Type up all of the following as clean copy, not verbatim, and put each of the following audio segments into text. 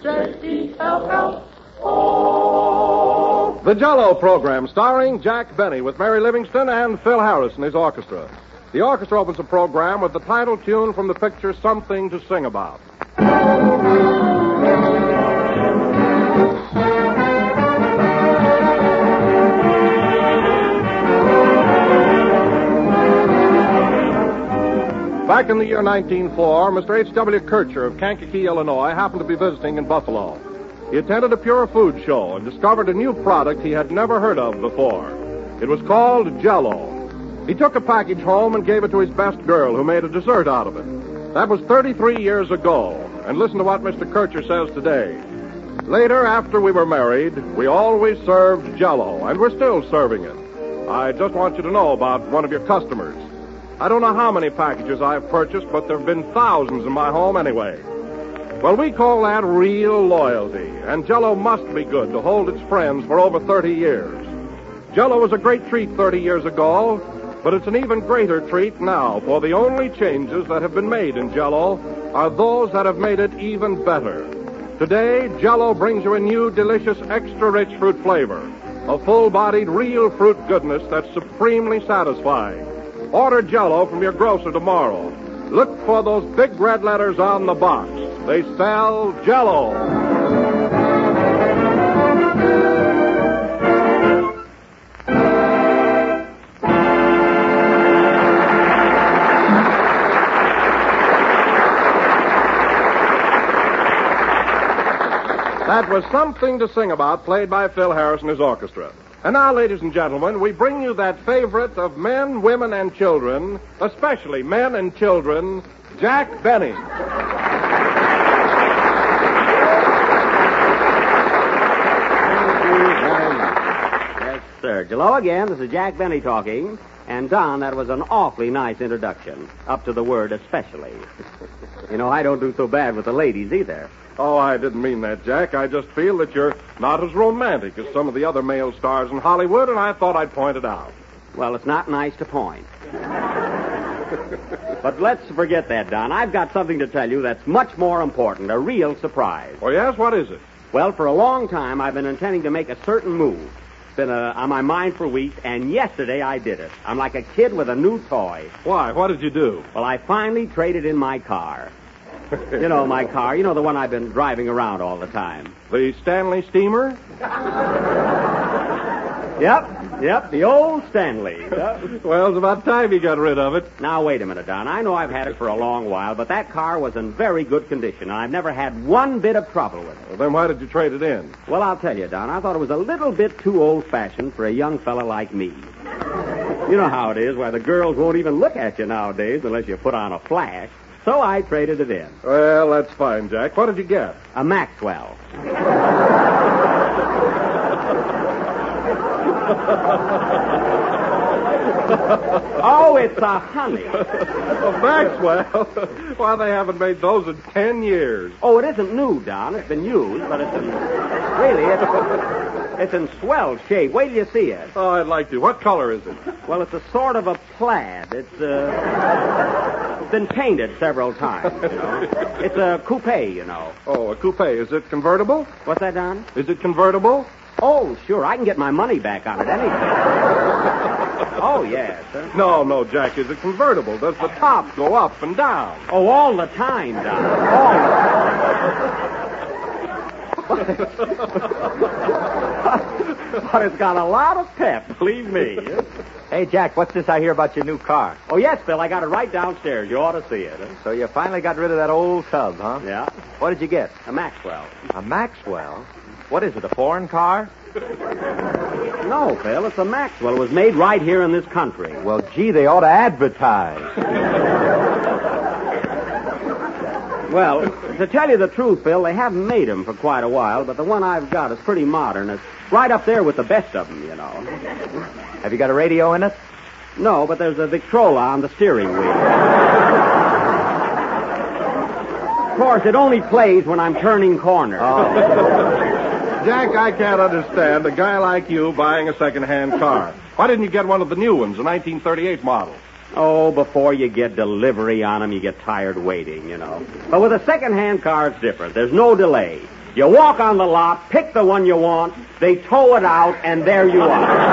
J-E-L-L-O. The Jell-O program, starring Jack Benny with Mary Livingston and Phil Harris and his orchestra. The orchestra opens the program with the title tune from the picture Something to Sing About. Back in the year 1904, Mr. H.W. Kircher of Kankakee, Illinois, happened to be visiting in Buffalo. He attended a Pure Food show and discovered a new product he had never heard of before. It was called Jell-O. He took a package home and gave it to his best girl, who made a dessert out of it. That was 33 years ago. And listen to what Mr. Kircher says today. Later, after we were married, we always served Jell-O, and we're still serving it. I just want you to know about one of your customers. I don't know how many packages I've purchased, but there have been thousands in my home anyway. Well, we call that real loyalty, and Jell-O must be good to hold its friends for over 30 years. Jell-O was a great treat 30 years ago, but it's an even greater treat now, for the only changes that have been made in Jell-O are those that have made it even better. Today, Jell-O brings you a new, delicious, extra-rich fruit flavor, a full-bodied, real fruit goodness that's supremely satisfying. Order Jell-O from your grocer tomorrow. Look for those big red letters on the box. They spell Jell-O. That was Something to Sing About, played by Phil Harris and his orchestra. And now, ladies and gentlemen, we bring you that favorite of men, women, and children, especially men and children, Jack Benny. Yes, sir. Hello again. This is Jack Benny talking. And, Don, that was an awfully nice introduction, up to the word especially. You know, I don't do so bad with the ladies either. Oh, I didn't mean that, Jack. I just feel that you're not as romantic as some of the other male stars in Hollywood, and I thought I'd point it out. Well, it's not nice to point. But let's forget that, Don. I've got something to tell you that's much more important, a real surprise. Oh, yes? What is it? Well, for a long time, I've been intending to make a certain move. It's been on my mind for weeks, and yesterday I did it. I'm like a kid with a new toy. Why? What did you do? Well, I finally traded in my car. You know, my car. You know, the one I've been driving around all the time. The Stanley steamer? Yep, the old Stanley. Yep. Well, it's about time you got rid of it. Now, wait a minute, Don. I know I've had it for a long while, but that car was in very good condition, and I've never had one bit of trouble with it. Well, then why did you trade it in? Well, I'll tell you, Don. I thought it was a little bit too old-fashioned for a young fella like me. You know how it is, why the girls won't even look at you nowadays unless you put on a flash. So I traded it in. Well, that's fine, Jack. What did you get? A Maxwell. Oh, it's a honey. A Maxwell? Why, they haven't made those in 10 years. Oh, it isn't new, Don. It's been used, but it's in swell shape. Wait till you see it. Oh, I'd like to. What color is it? Well, it's a sort of a plaid. It's been painted several times, you know. It's a coupe, you know. Oh, a coupe. Is it convertible? What's that, Don? Is it convertible? Oh, sure. I can get my money back on it anything. Oh, yes. No, Jack. Is it convertible? Does the top go up and down? Oh, all the time, Don. All the time. But it's got a lot of pep, believe me. Hey, Jack, what's this I hear about your new car? Oh, yes, Bill. I got it right downstairs. You ought to see it. So you finally got rid of that old tub, huh? Yeah. What did you get? A Maxwell. A Maxwell? What is it, a foreign car? No, Phil, it's a Maxwell. It was made right here in this country. Well, gee, they ought to advertise. Well, to tell you the truth, Phil, they haven't made them for quite a while, but the one I've got is pretty modern. It's right up there with the best of them, you know. Have you got a radio in it? No, but there's a Victrola on the steering wheel. Of course, it only plays when I'm turning corners. Oh. Jack, I can't understand a guy like you buying a second-hand car. Why didn't you get one of the new ones, a 1938 model? Oh, before you get delivery on them, you get tired waiting, you know. But with a second-hand car, it's different. There's no delay. You walk on the lot, pick the one you want, they tow it out, and there you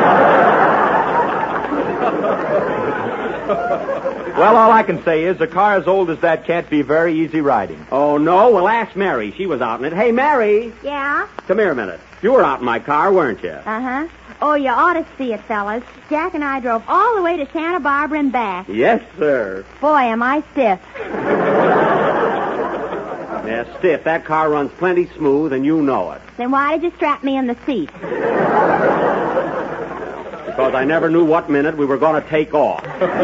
are. Well, all I can say is a car as old as that can't be very easy riding. Oh, no? Well, ask Mary. She was out in it. Hey, Mary. Yeah? Come here a minute. You were out in my car, weren't you? Uh-huh. Oh, you ought to see it, fellas. Jack and I drove all the way to Santa Barbara and back. Yes, sir. Boy, am I stiff. Yeah, stiff. That car runs plenty smooth, and you know it. Then why did you strap me in the seat? Because I never knew what minute we were going to take off.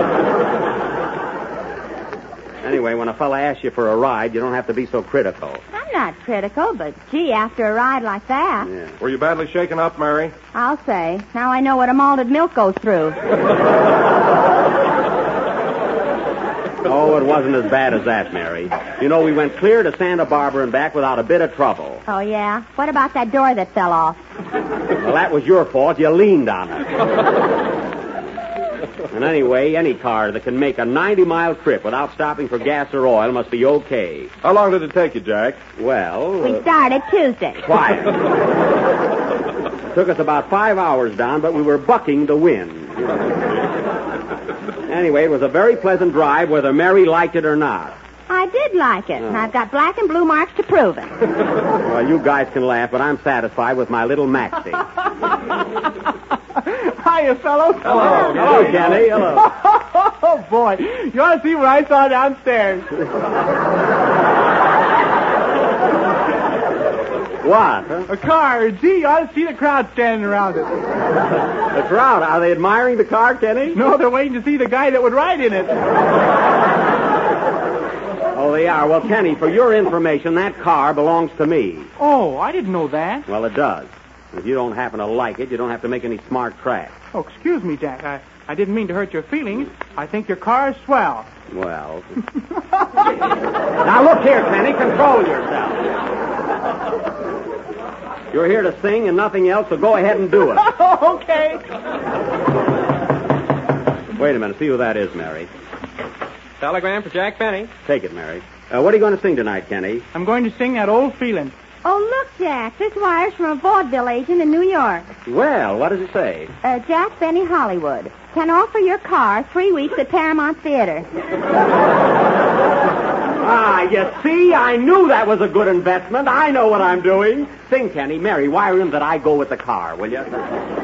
Anyway, when a fella asks you for a ride, you don't have to be so critical. I'm not critical, but gee, after a ride like that. Yeah. Were you badly shaken up, Mary? I'll say. Now I know what a malted milk goes through. Oh, it wasn't as bad as that, Mary. You know, we went clear to Santa Barbara and back without a bit of trouble. Oh, yeah? What about that door that fell off? Well, that was your fault. You leaned on it. And anyway, any car that can make a 90-mile trip without stopping for gas or oil must be okay. How long did it take you, Jack? Well... We started Tuesday. Quiet. Took us about 5 hours down, but we were bucking the wind. Anyway, it was a very pleasant drive, whether Mary liked it or not. I did like it, and I've got black and blue marks to prove it. Well, you guys can laugh, but I'm satisfied with my little Maxie. Hiya, fellows. Hello. Hello, Kenny. Hello. Oh, boy. You ought to see what I saw downstairs. What? Huh? A car. Gee, you ought to see the crowd standing around it. The crowd. Are they admiring the car, Kenny? No, they're waiting to see the guy that would ride in it. Oh, they are. Well, Kenny, for your information, that car belongs to me. Oh, I didn't know that. Well, it does. If you don't happen to like it, you don't have to make any smart tracks. Oh, excuse me, Jack. I didn't mean to hurt your feelings. I think your car is swell. Well. Now, look here, Kenny. Control yourself. You're here to sing and nothing else, so go ahead and do it. Okay. Wait a minute. See who that is, Mary. Telegram for Jack Benny. Take it, Mary. What are you going to sing tonight, Kenny? I'm going to sing that old feeling. Oh, look, Jack. This wire's from a vaudeville agent in New York. Well, what does it say? Jack Benny Hollywood. Can offer your car 3 weeks at Paramount Theater. Ah, you see? I knew that was a good investment. I know what I'm doing. Sing, Kenny. Mary, wire him that I go with the car, will you?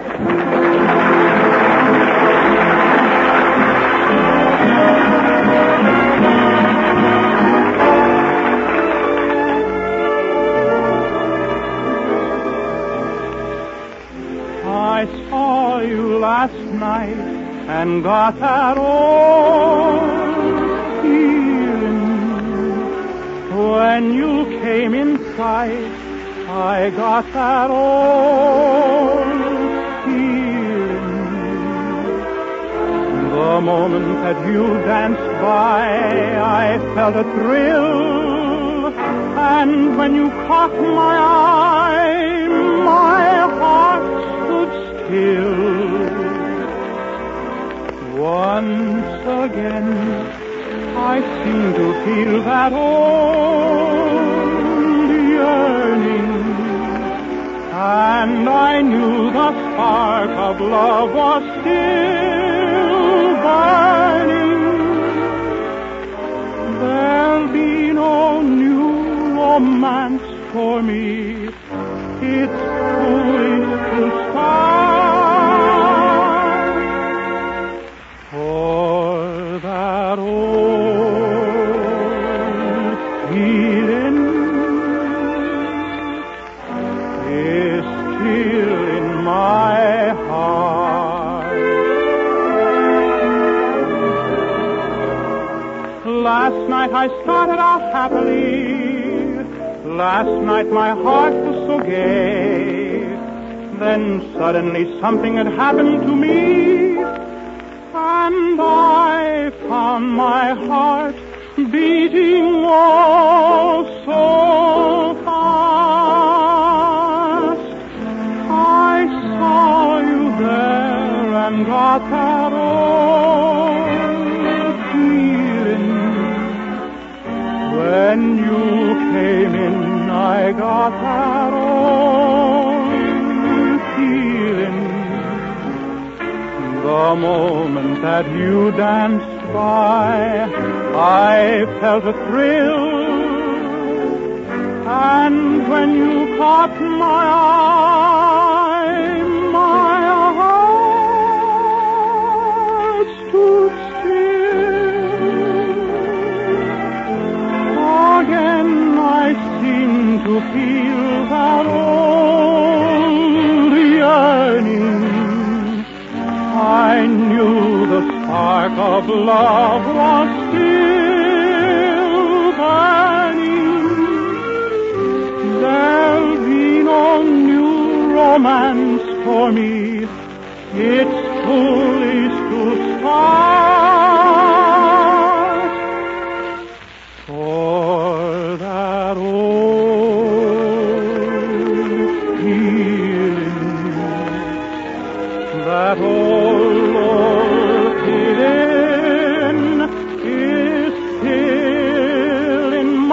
I saw you last night and got that old feeling. When you came in sight, I got that old feeling. The moment that you danced by, I felt a thrill. And when you caught my eye, my heart stood still. Once again, I seem to feel that old yearning, and I knew the spark of love was still burning. There'll be no new romance for me. It's foolish to start, for that old feeling is still in my heart. Last night I started out happily. Last night my heart was so gay. Then suddenly something had happened to me, and I found my heart beating oh so fast. I saw you there and got that old feeling. When you came in, I got got that old feeling the moment that you danced by. I felt a thrill, and when you caught my eye, my heart stood still. Again I seemed to feel that old yearning. I knew the spark of love was still burning. There'll be no new romance for me. It's foolish to start. For that old feeling, that old feeling is still in my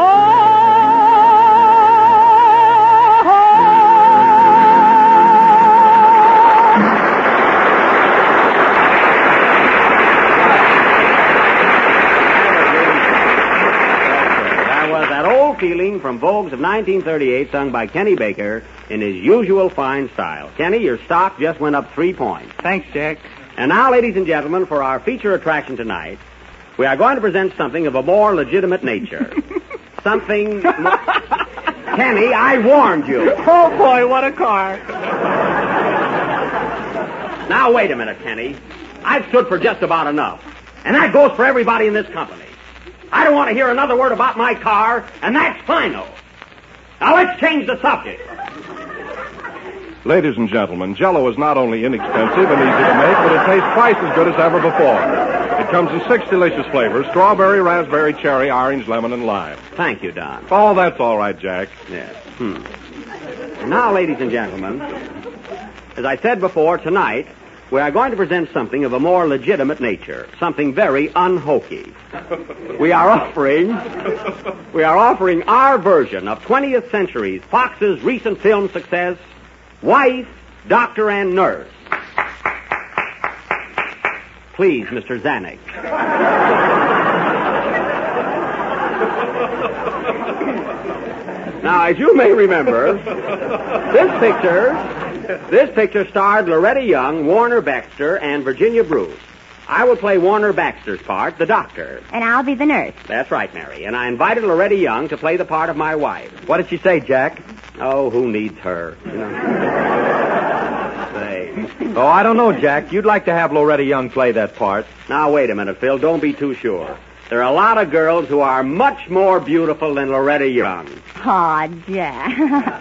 Feeling from Vogues of 1938, sung by Kenny Baker in his usual fine style. Kenny, your stock just went up 3 points. Thanks, Jack. And now, ladies and gentlemen, for our feature attraction tonight, we are going to present something of a more legitimate nature. Something... Kenny, I warned you. Oh, boy, what a car. Now, wait a minute, Kenny. I've stood for just about enough. And that goes for everybody in this company. I don't want to hear another word about my car, and that's final. Now, let's change the subject. Ladies and gentlemen, Jell-O is not only inexpensive and easy to make, but it tastes twice as good as ever before. It comes in 6 delicious flavors: strawberry, raspberry, cherry, orange, lemon, and lime. Thank you, Don. Oh, that's all right, Jack. Yes. Now, ladies and gentlemen, as I said before, tonight, we are going to present something of a more legitimate nature, something very unhokey. We are offering our version of 20th century's Fox's recent film success, Wife, Doctor, and Nurse. Please, Mr. Zanuck. Now, as you may remember, this picture starred Loretta Young, Warner Baxter, and Virginia Bruce. I will play Warner Baxter's part, the doctor. And I'll be the nurse. That's right, Mary. And I invited Loretta Young to play the part of my wife. What did she say, Jack? Oh, who needs her? You know. Say. Oh, I don't know, Jack. You'd like to have Loretta Young play that part. Now, wait a minute, Phil. Don't be too sure. There are a lot of girls who are much more beautiful than Loretta Young. Aw, Jack.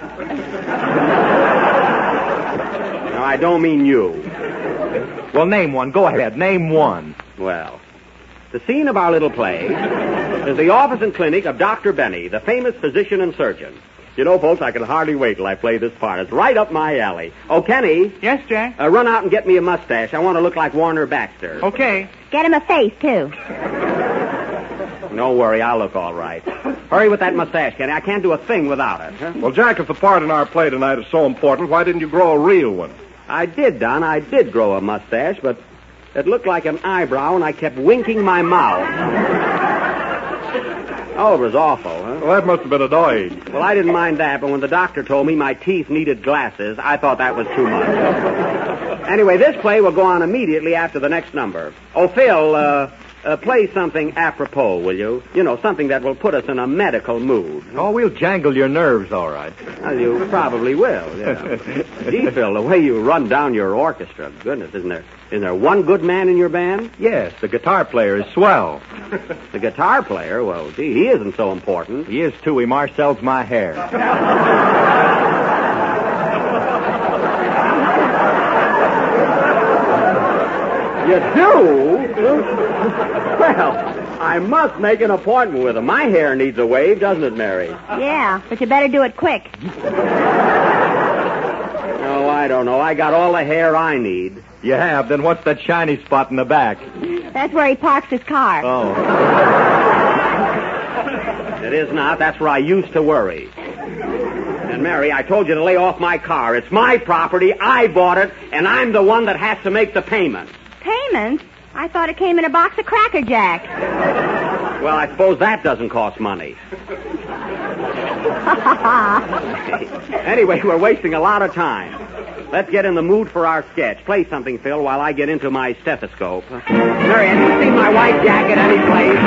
No, I don't mean you. Well, name one. Go ahead. Name one. Well, the scene of our little play is the office and clinic of Dr. Benny, the famous physician and surgeon. You know, folks, I can hardly wait till I play this part. It's right up my alley. Oh, Kenny. Yes, Jack? Run out and get me a mustache. I want to look like Warner Baxter. Okay. Get him a face, too. Don't worry, I'll look all right. Hurry with that mustache, Kenny. I can't do a thing without it. Huh? Well, Jack, if the part in our play tonight is so important, why didn't you grow a real one? I did, Don. I did grow a mustache, but it looked like an eyebrow, and I kept winking my mouth. Oh, it was awful, huh? Well, that must have been annoying. Well, I didn't mind that, but when the doctor told me my teeth needed glasses, I thought that was too much. Anyway, this play will go on immediately after the next number. Oh, Phil, play something apropos, will you? You know, something that will put us in a medical mood. Oh, we'll jangle your nerves, all right. Well, you probably will, yeah. Gee, Phil, the way you run down your orchestra, goodness, isn't there one good man in your band? Yes, the guitar player is swell. The guitar player? Well, gee, he isn't so important. He is, too. He marcels my hair. You do? Well, I must make an appointment with him. My hair needs a wave, doesn't it, Mary? Yeah, but you better do it quick. Oh, I don't know. I got all the hair I need. You have? Then what's that shiny spot in the back? That's where he parks his car. Oh. It is not. That's where I used to worry. And, Mary, I told you to lay off my car. It's my property. I bought it, and I'm the one that has to make the payment. Payments? I thought it came in a box of Cracker Jack. Well, I suppose that doesn't cost money. Anyway, we're wasting a lot of time. Let's get in the mood for our sketch. Play something, Phil, while I get into my stethoscope. Mary, have you seen my white jacket any place?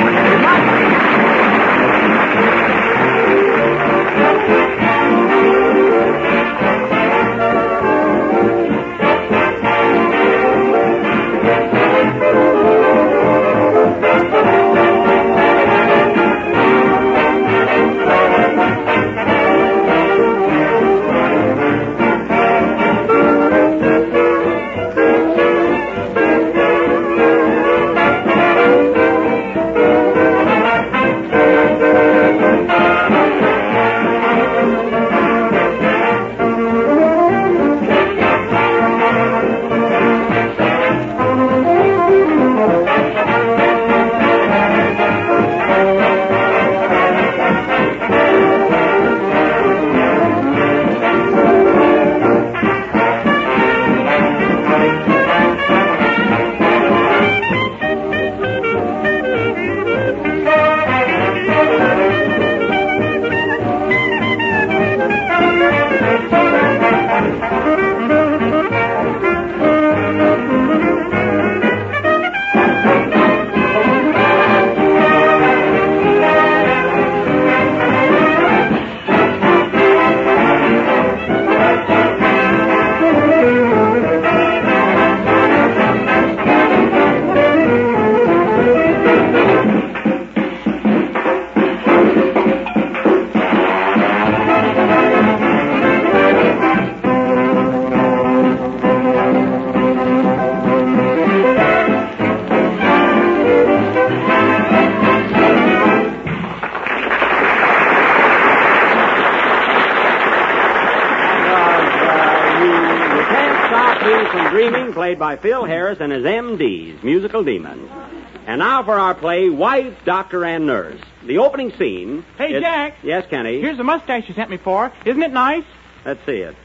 Played by Phil Harris and his MDs, Musical Demons. And now for our play, Wife, Doctor, and Nurse. The opening scene... Hey, Jack. Yes, Kenny? Here's the mustache you sent me for. Isn't it nice? Let's see it.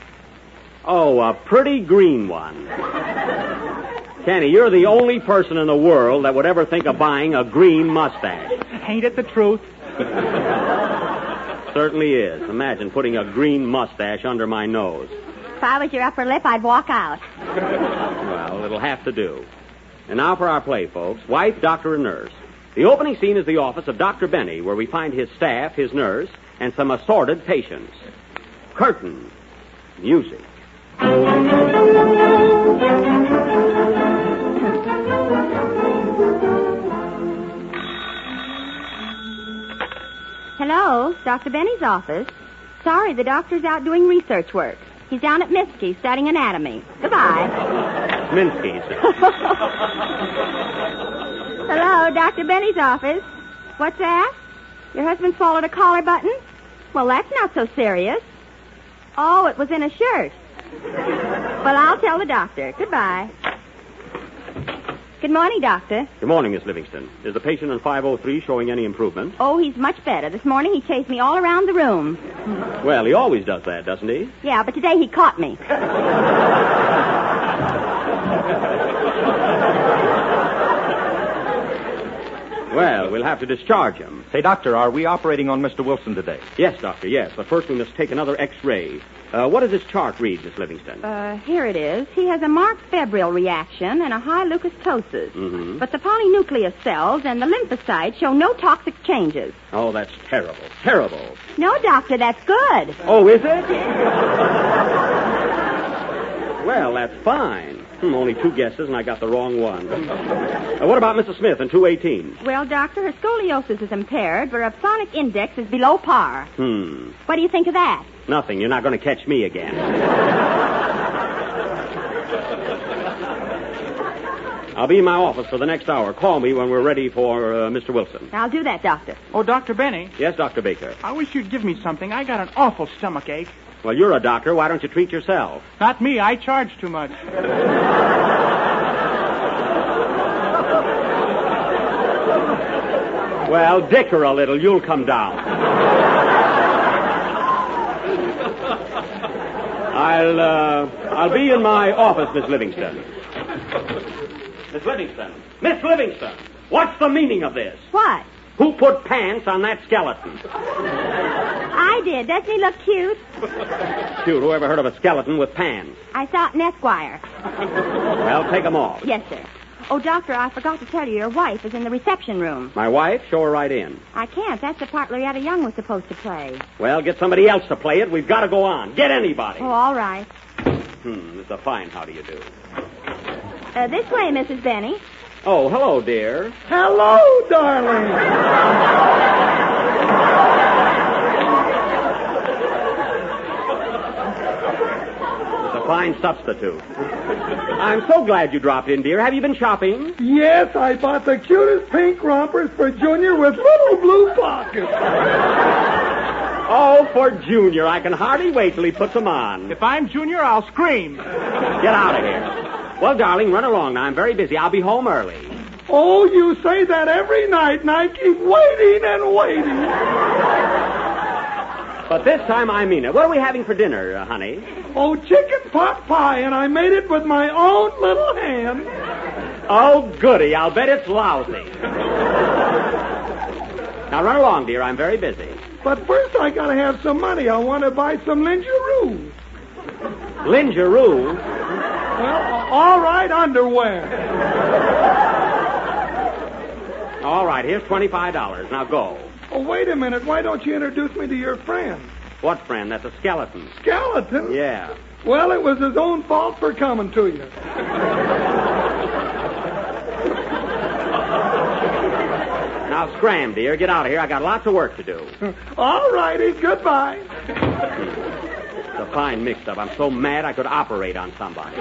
Oh, a pretty green one. Kenny, you're the only person in the world that would ever think of buying a green mustache. Ain't it the truth? Certainly is. Imagine putting a green mustache under my nose. If I was your upper lip, I'd walk out. Well, it'll have to do. And now for our play, folks. Wife, Doctor, and Nurse. The opening scene is the office of Dr. Benny, where we find his staff, his nurse, and some assorted patients. Curtain. Music. Hello, Dr. Benny's office. Sorry, the doctor's out doing research work. He's down at Minsky's studying anatomy. Goodbye. Minsky's. Hello, Dr. Benny's office. What's that? Your husband swallowed a collar button? Well, that's not so serious. Oh, it was in a shirt. Well, I'll tell the doctor. Goodbye. Good morning, Doctor. Good morning, Miss Livingston. Is the patient in 503 showing any improvement? Oh, he's much better. This morning he chased me all around the room. Well, he always does that, doesn't he? Yeah, but today he caught me. Well, we'll have to discharge him. Say, Doctor, are we operating on Mr. Wilson today? Yes, Doctor, yes. But first we must take another X-ray. What does this chart read, Miss Livingston? Here it is. He has a marked febrile reaction and a high leukocytosis. Mm-hmm. But the polynucleus cells and the lymphocytes show no toxic changes. Oh, that's terrible. Terrible. No, Doctor, that's good. Oh, is it? Well, that's fine. Only 2 guesses, and I got the wrong one. What about Mrs. Smith in 218? Well, Doctor, her scoliosis is impaired, but her opsonic index is below par. What do you think of that? Nothing. You're not going to catch me again. I'll be in my office for the next hour. Call me when we're ready for Mr. Wilson. I'll do that, Doctor. Oh, Dr. Benny. Yes, Dr. Baker. I wish you'd give me something. I got an awful stomach ache. Well, you're a doctor. Why don't you treat yourself? Not me. I charge too much. Well, dicker a little. You'll come down. I'll be in my office, Miss Livingston. Miss Livingston, what's the meaning of this? What? Who put pants on that skeleton? I did. Doesn't he look cute? Shoot, who ever heard of a skeleton with pants? I saw it in Esquire. Well, take them off. Yes, sir. Oh, Doctor, I forgot to tell you, your wife is in the reception room. My wife? Show her right in. I can't. That's the part Loretta Young was supposed to play. Well, get somebody else to play it. We've got to go on. Get anybody. Oh, all right. It's a fine how do you do. This way, Mrs. Benny. Oh, hello, dear. Hello, darling. It's a fine substitute. I'm so glad you dropped in, dear. Have you been shopping? Yes, I bought the cutest pink rompers for Junior with little blue pockets. Oh, for Junior. I can hardly wait till he puts them on. If I'm Junior, I'll scream. Get out of here. Well, darling, run along now. I'm very busy. I'll be home early. Oh, you say that every night, and I keep waiting and waiting. But this time I mean it. What are we having for dinner, honey? Oh, chicken pot pie, and I made it with my own little hand. Oh, goody. I'll bet it's lousy. Now, run along, dear. I'm very busy. But first I gotta have some money. I want to buy some lingerie. Lingerie? Well, all right, underwear. All right, here's $25. Now go. Oh, wait a minute. Why don't you introduce me to your friend? What friend? That's a skeleton. Skeleton? Yeah. Well, it was his own fault for coming to you. Now scram, dear. Get out of here. I got lots of work to do. All righty. Goodbye. It's a fine mix-up. I'm so mad I could operate on somebody.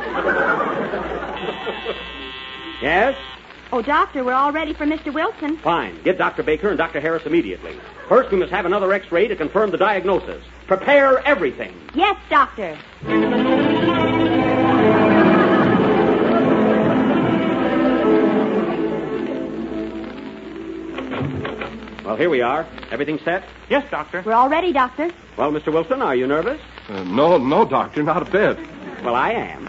Yes? Oh, Doctor, we're all ready for Mr. Wilson. Fine. Get Dr. Baker and Dr. Harris immediately. First, we must have another X-ray to confirm the diagnosis. Prepare everything. Yes, Doctor. Well, here we are. Everything set? Yes, Doctor. We're all ready, Doctor. Well, Mr. Wilson, are you nervous? No, Doctor, not a bit. Well, I am.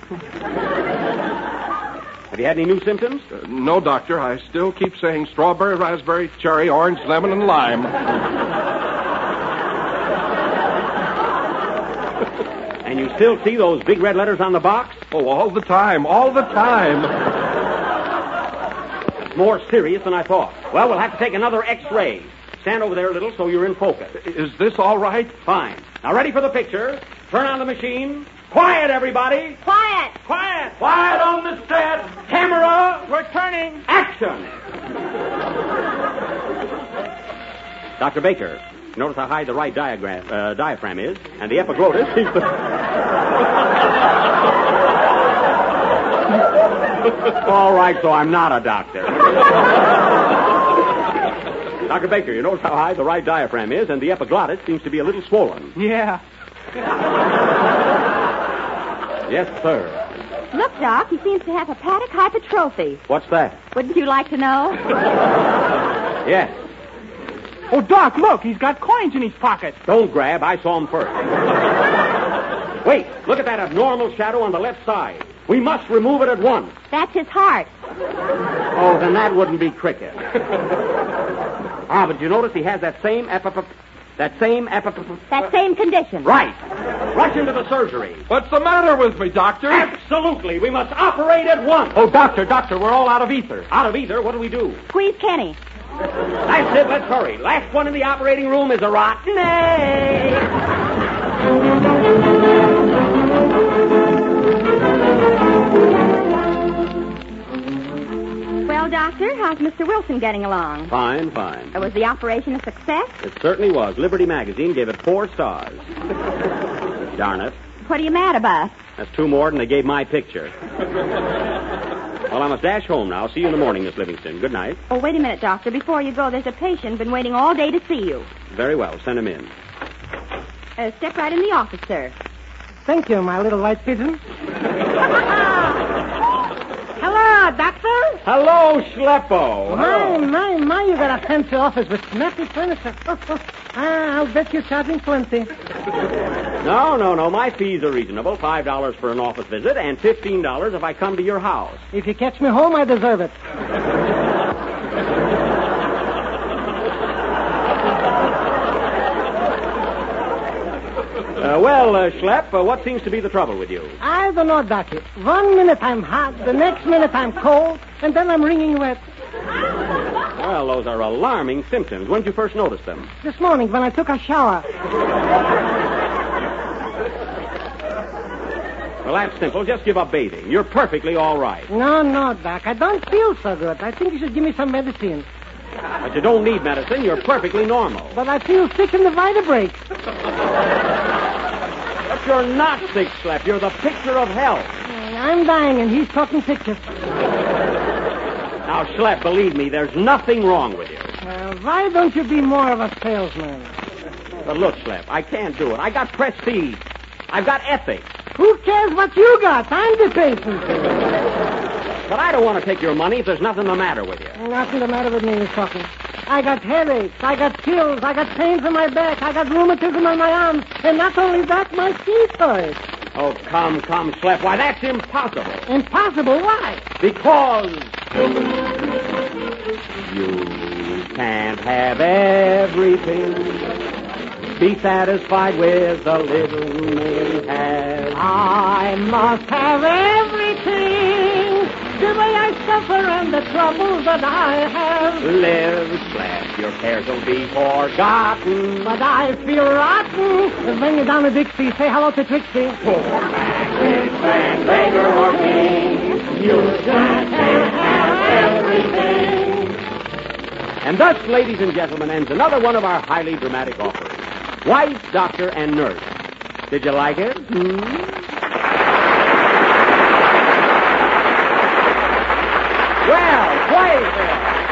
Have you had any new symptoms? No, Doctor, I still keep saying strawberry, raspberry, cherry, orange, lemon, and lime. And you still see those big red letters on the box? Oh, all the time, all the time. It's more serious than I thought. Well, we'll have to take another X-ray. Stand over there a little so you're in focus. Is this all right? Fine. Now, ready for the picture. Turn on the machine. Quiet, everybody. Quiet. Quiet. Quiet on the set. Camera. We're turning. Action. Dr. Baker, notice how high the right diaphragm is, and the epiglottis seems to... All right, so I'm not a doctor. Dr. Baker, you notice how high the right diaphragm is, and the epiglottis seems to be a little swollen. Yeah. Yes, sir. Look, Doc, he seems to have hepatic hypertrophy. What's that? Wouldn't you like to know? Yes. Oh, Doc, look, he's got coins in his pocket. Don't grab. I saw him first. Wait, look at that abnormal shadow on the left side. We must remove it at once. That's his heart. Oh, then that wouldn't be cricket. But you notice he has that same That same condition. Right. Rush into the surgery. What's the matter with me, Doctor? Absolutely. We must operate at once. Oh, Doctor, we're all out of ether. Out of ether? What do we do? Squeeze Kenny. That's it. Let's hurry. Last one in the operating room is a rotten egg. Well, Doctor, how's Mr. Wilson getting along? Fine. Was the operation a success? It certainly was. Liberty Magazine gave it 4 stars. Darn it. What are you mad about? That's 2 more than they gave my picture. Well, I must dash home now. See you in the morning, Miss Livingston. Good night. Oh, wait a minute, Doctor. Before you go, there's a patient been waiting all day to see you. Very well. Send him in. Step right in the office, sir. Thank you, my little white pigeon. Hello, Doctor. Hello, Schleppo. My, you got a fancy office with snappy furniture. I'll bet you're charging plenty. No. My fees are reasonable. $5 for an office visit and $15 if I come to your house. If you catch me home, I deserve it. Schlepp, what seems to be the trouble with you? I don't know, Doctor. 1 minute I'm hot, the next minute I'm cold, and then I'm wringing wet. Well, those are alarming symptoms. When did you first notice them? This morning when I took a shower. Well, that's simple. Just give up bathing. You're perfectly all right. No, Doc. I don't feel so good. I think you should give me some medicine. But you don't need medicine. You're perfectly normal. But I feel sick in the vertebrae. But you're not sick, Schlepp. You're the picture of health. I'm dying, and he's talking pictures. Now, Schlepp, believe me, there's nothing wrong with you. Why don't you be more of a salesman? But look, Schlepp, I can't do it. I got prestige. I've got ethics. Who cares what you got? I'm the patient. But I don't want to take your money if there's nothing the matter with you. Nothing the matter with me, you're talking. I got headaches, I got chills, I got pains in my back, I got rheumatism on my arms, and not only that, my feet hurt. Oh, come, Schlepp. Why, that's impossible. Impossible? Why? Because you can't have everything. Be satisfied with a little you may have. I must have everything. The way I suffer and the troubles that I have. Live, Schlepp. Your cares will be forgotten. But I feel rotten. Bring you down to Dixie. Say hello to Trixie. Poor man, rich man, beggar or king. You can't have everything. And thus, ladies and gentlemen, ends another one of our highly dramatic offers. Wife, doctor, and nurse. Did you like it? Well, play, Phil.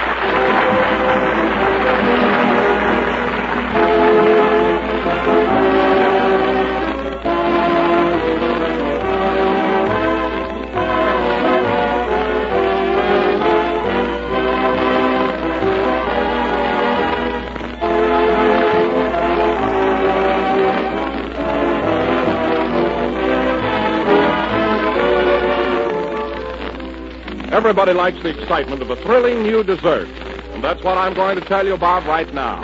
Everybody likes the excitement of a thrilling new dessert, and that's what I'm going to tell you about right now.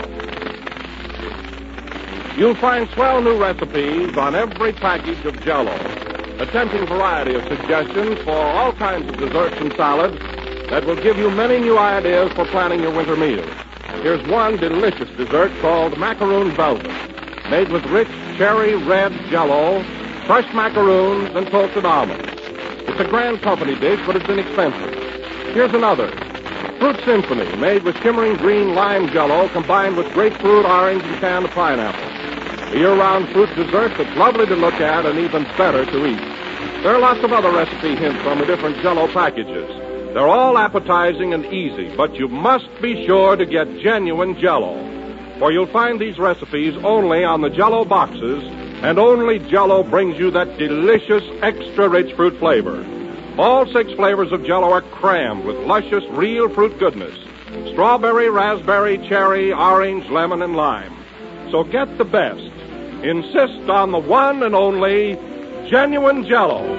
You'll find swell new recipes on every package of Jell-O, a tempting variety of suggestions for all kinds of desserts and salads that will give you many new ideas for planning your winter meals. Here's one delicious dessert called Macaroon Velvet, made with rich cherry red Jell-O, crushed macaroons, and toasted almonds. It's a grand company dish, but it's inexpensive. Here's another. Fruit Symphony, made with shimmering green lime Jell-O combined with grapefruit, orange, and canned pineapple. A year-round fruit dessert that's lovely to look at and even better to eat. There are lots of other recipe hints on the different Jell-O packages. They're all appetizing and easy, but you must be sure to get genuine Jell-O. For you'll find these recipes only on the Jell-O boxes, and only Jell-O brings you that delicious, extra-rich fruit flavor. All 6 flavors of Jell-O are crammed with luscious, real fruit goodness. Strawberry, raspberry, cherry, orange, lemon, and lime. So get the best. Insist on the one and only genuine Jell-O.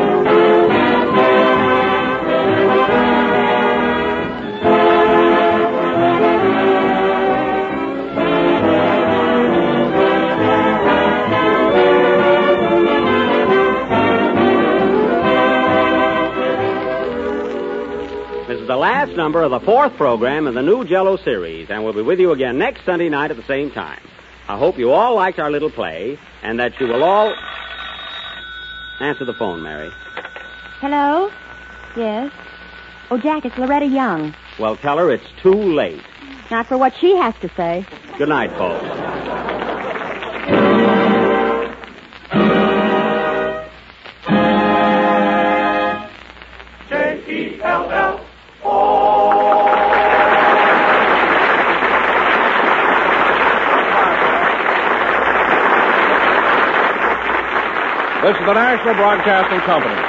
The last number of the 4th program in the new Jell-O series, and we'll be with you again next Sunday night at the same time. I hope you all liked our little play, and that you will all... Answer the phone, Mary. Hello? Yes? Oh, Jack, it's Loretta Young. Well, tell her it's too late. Not for what she has to say. Good night, folks. J-E-L-L. This is the National Broadcasting Company.